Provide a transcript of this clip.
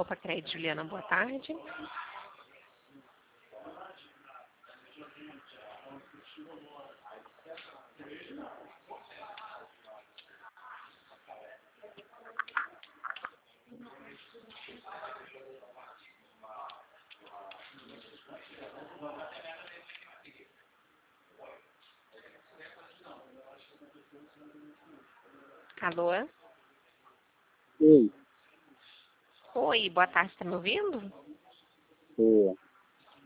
Copa Crédito, Juliana, boa tarde. Alô? Oi. Oi, boa tarde, tá me ouvindo? Oi.